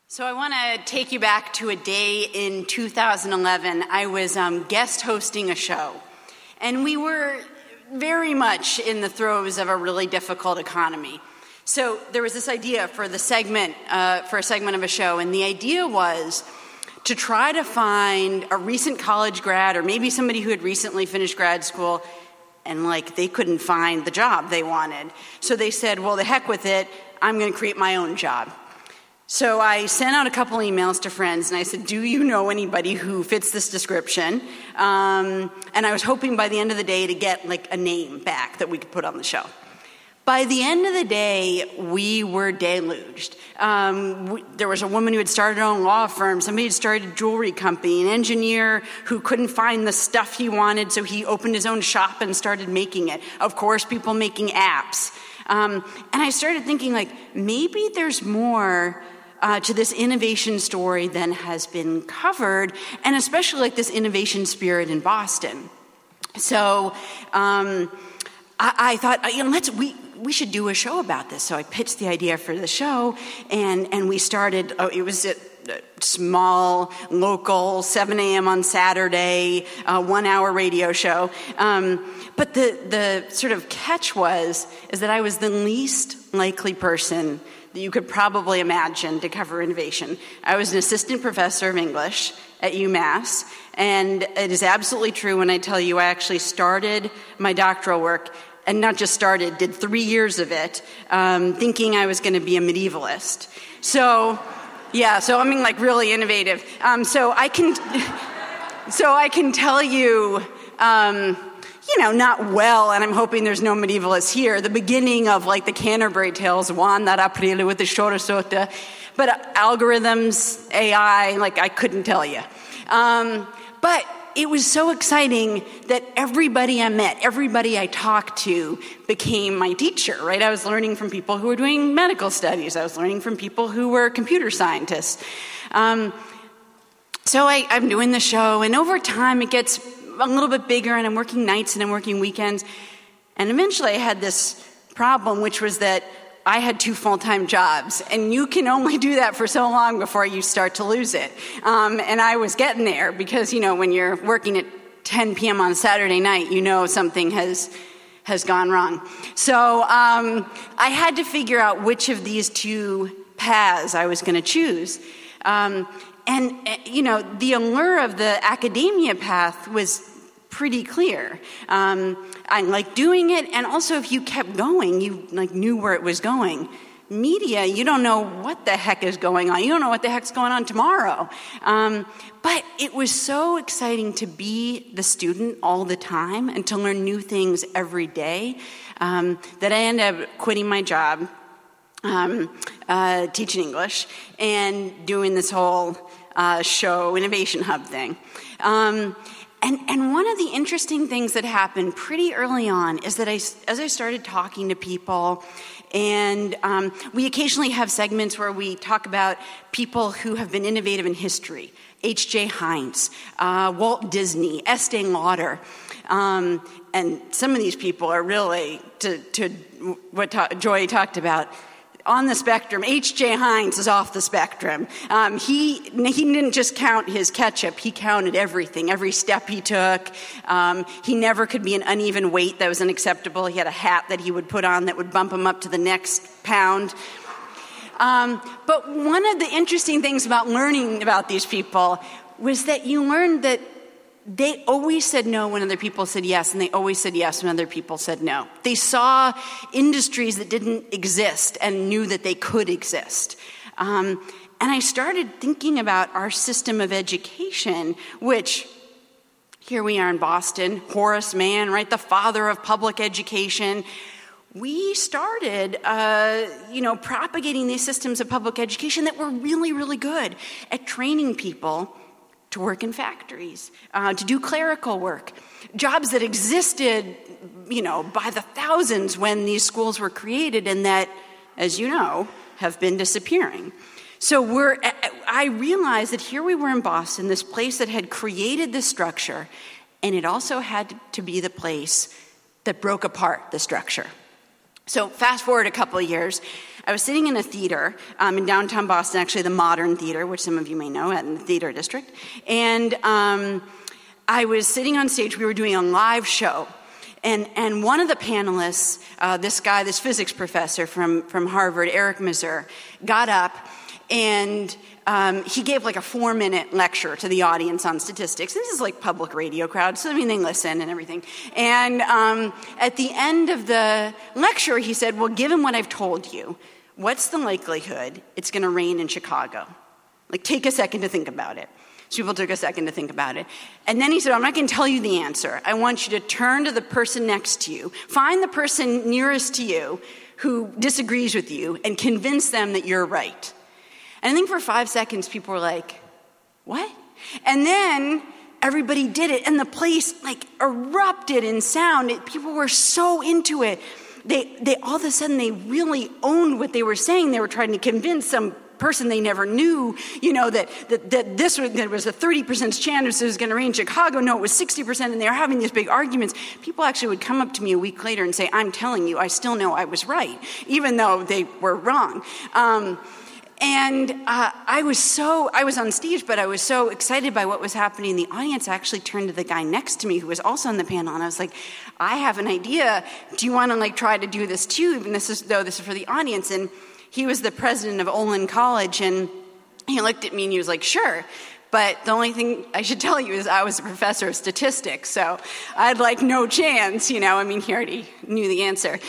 So I want to take you back to a day in 2011. I was guest hosting a show, and we were very much in the throes of a really difficult economy. So there was this idea for a segment of a show, and the idea was to try to find a recent college grad or maybe somebody who had recently finished grad school, and they couldn't find the job they wanted. So they said, well, the heck with it, I'm going to create my own job. So I sent out a couple emails to friends, and I said, do you know anybody who fits this description? And I was hoping by the end of the day to get a name back that we could put on the show. By the end of the day, we were deluged. There was a woman who had started her own law firm, somebody had started a jewelry company, an engineer who couldn't find the stuff he wanted, so he opened his own shop and started making it. Of course, people making apps. And I started thinking, maybe there's more to this innovation story than has been covered, and especially this innovation spirit in Boston. So I thought, we should do a show about this. So I pitched the idea for the show, and we started. It was a small, local, 7 a.m. on Saturday, 1-hour radio show. But the sort of catch is that I was the least likely person that you could probably imagine to cover innovation. I was an assistant professor of English at UMass, and it is absolutely true when I tell you I actually started my doctoral work, and not just started, did 3 years of it, thinking I was going to be a medievalist. So I'm really innovative. So I can tell you, not well, and I'm hoping there's no medievalists here, the beginning of the Canterbury Tales, Juan d'Aprile with the Chorosota, but algorithms, AI, I couldn't tell you. But it was so exciting that everybody I met, everybody I talked to became my teacher, right? I was learning from people who were doing medical studies. I was learning from people who were computer scientists. So I'm doing the show, and over time it gets a little bit bigger, and I'm working nights and I'm working weekends. And eventually I had this problem, which was that I had 2 full-time jobs, and you can only do that for so long before you start to lose it. And I was getting there because, when you're working at 10 p.m. on Saturday night, something has gone wrong. So I had to figure out which of these 2 paths I was going to choose. And the allure of the academia path was pretty clear. I liked doing it, and also if you kept going, you knew where it was going. Media, you don't know what the heck is going on. You don't know what the heck's going on tomorrow. But it was so exciting to be the student all the time and to learn new things every day that I ended up quitting my job, teaching English, and doing this whole show, Innovation Hub thing. And one of the interesting things that happened pretty early on is that as I started talking to people, and we occasionally have segments where we talk about people who have been innovative in history, H.J. Heinz, Walt Disney, Estee Lauder, and some of these people are really, to what Joy talked about, on the spectrum. H.J. Heinz is off the spectrum. He didn't just count his ketchup. He counted everything, every step he took. He never could be an uneven weight that was unacceptable. He had a hat that he would put on that would bump him up to the next pound. But one of the interesting things about learning about these people was that you learned that they always said no when other people said yes, and they always said yes when other people said no. They saw industries that didn't exist and knew that they could exist. And I started thinking about our system of education, which, here we are in Boston, Horace Mann, right, the father of public education. We started, propagating these systems of public education that were really, really good at training people to work in factories, to do clerical work, jobs that existed, by the thousands when these schools were created and that, as you know, have been disappearing. So I realized that here we were in Boston, this place that had created this structure, and it also had to be the place that broke apart the structure. So fast forward a couple of years, I was sitting in a theater in downtown Boston, actually the Modern Theater, which some of you may know, in the Theater District. And I was sitting on stage. We were doing a live show. And one of the panelists, this physics professor from Harvard, Eric Mazur, got up and he gave like a 4-minute lecture to the audience on statistics. This is like public radio crowd, so I mean they listen and everything. And at the end of the lecture, he said, well, given what I've told you, what's the likelihood it's going to rain in Chicago? Like, take a second to think about it. So people took a second to think about it. And then he said, I'm not going to tell you the answer. I want you to turn to the person next to you, find the person nearest to you who disagrees with you, and convince them that you're right. And I think for 5 seconds, people were like, what? And then everybody did it, and the place like erupted in sound. People were so into it. They all of a sudden, they really owned what they were saying. They were trying to convince some person they never knew, that there was a 30% chance it was going to rain in Chicago. No, it was 60%, and they were having these big arguments. People actually would come up to me a week later and say, I'm telling you, I still know I was right, even though they were wrong. I was on stage, but I was so excited by what was happening in the audience. I actually turned to the guy next to me who was also on the panel, and I was like, I have an idea. Do you want to try to do this too? Even this is for the audience. And he was the president of Olin College, and he looked at me and he was like, sure. But the only thing I should tell you is I was a professor of statistics, so I had no chance, he already knew the answer.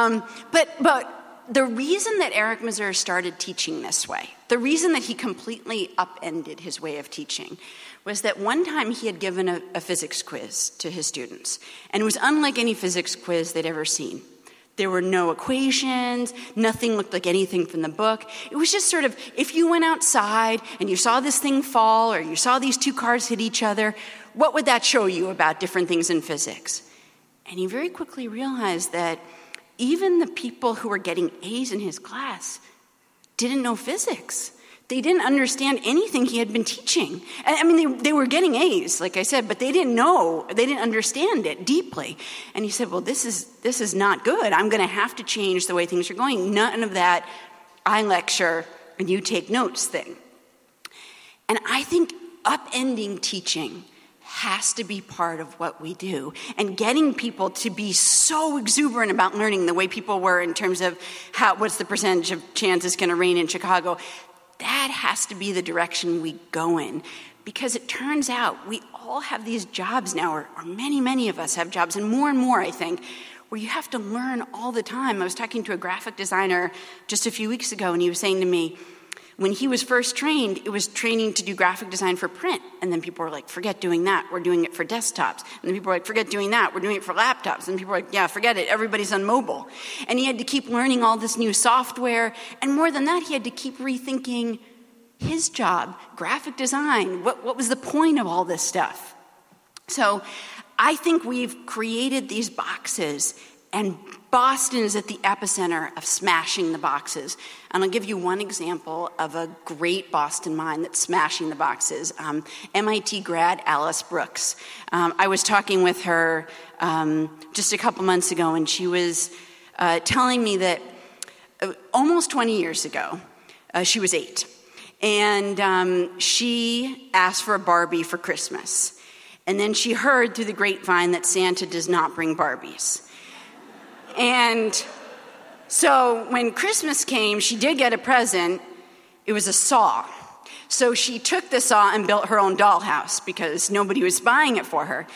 But the reason that Eric Mazur started teaching this way, the reason that he completely upended his way of teaching, was that one time he had given a physics quiz to his students, and it was unlike any physics quiz they'd ever seen. There were no equations, nothing looked like anything from the book. It was just sort of, if you went outside and you saw this thing fall, or you saw these two cars hit each other, what would that show you about different things in physics? And he very quickly realized that even the people who were getting A's in his class didn't know physics. They didn't understand anything he had been teaching. They were getting A's, like I said, but they didn't understand it deeply. And he said, well, this is not good. I'm going to have to change the way things are going. None of that I lecture and you take notes thing. And I think upending teaching has to be part of what we do. And getting people to be so exuberant about learning the way people were in terms of what's the percentage of chance it's going to rain in Chicago, that has to be the direction we go in. Because it turns out we all have these jobs now, or many, many of us have jobs, and more, I think, where you have to learn all the time. I was talking to a graphic designer just a few weeks ago, and he was saying to me, when he was first trained, it was training to do graphic design for print. And then people were like, forget doing that. We're doing it for desktops. And then people were like, forget doing that. We're doing it for laptops. And people were like, yeah, forget it. Everybody's on mobile. And he had to keep learning all this new software. And more than that, he had to keep rethinking his job, graphic design. What was the point of all this stuff? So I think we've created these boxes, and Boston is at the epicenter of smashing the boxes. And I'll give you one example of a great Boston mind that's smashing the boxes. MIT grad Alice Brooks. I was talking with her just a couple months ago, and she was telling me that almost 20 years ago, she was 8. And she asked for a Barbie for Christmas. And then she heard through the grapevine that Santa does not bring Barbies. And so when Christmas came, she did get a present. It was a saw. So she took the saw and built her own dollhouse because nobody was buying it for her.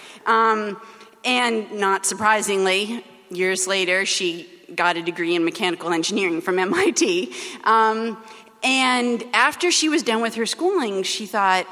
And not surprisingly, years later, she got a degree in mechanical engineering from MIT. And after she was done with her schooling, she thought,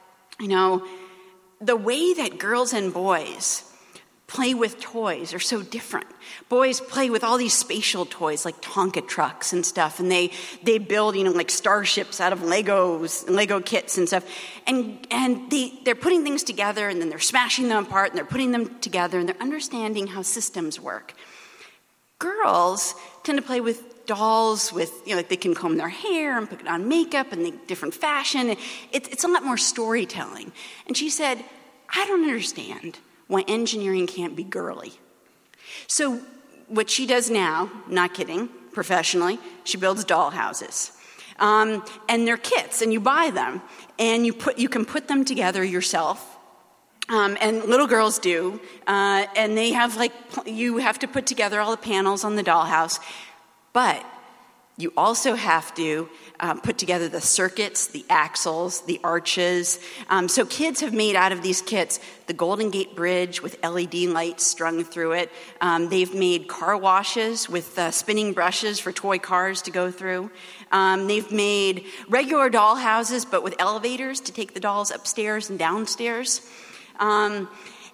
the way that girls and boys play with toys are so different. Boys play with all these spatial toys like Tonka trucks and stuff, and they build, like starships out of Lego kits and stuff. And they're putting things together, and then they're smashing them apart, and they're putting them together, and they're understanding how systems work. Girls tend to play with dolls with, they can comb their hair and put on makeup and different fashion. It's a lot more storytelling. And she said, I don't understand why engineering can't be girly. So what she does now, not kidding, professionally. She builds doll houses. And they're kits, and you buy them, and you can put them together yourself. And little girls do, and they have you have to put together all the panels on the dollhouse, but you also have to put together the circuits, the axles, the arches. So kids have made out of these kits the Golden Gate Bridge with LED lights strung through it. They've made car washes with spinning brushes for toy cars to go through. They've made regular doll houses, but with elevators to take the dolls upstairs and downstairs. And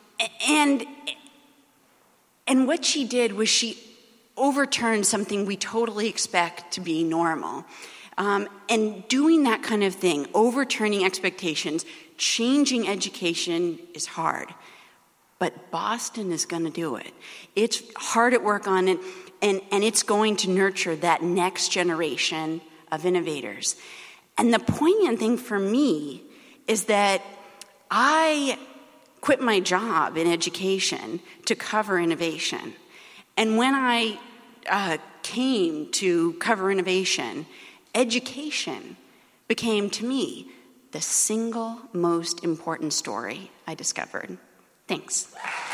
what she did was she overturned something we totally expect to be normal. And doing that kind of thing, overturning expectations, changing education is hard. But Boston is going to do it. It's hard at work on it, and it's going to nurture that next generation of innovators. And the poignant thing for me is that I quit my job in education to cover innovation. And when I came to cover innovation, education became to me the single most important story I discovered. Thanks.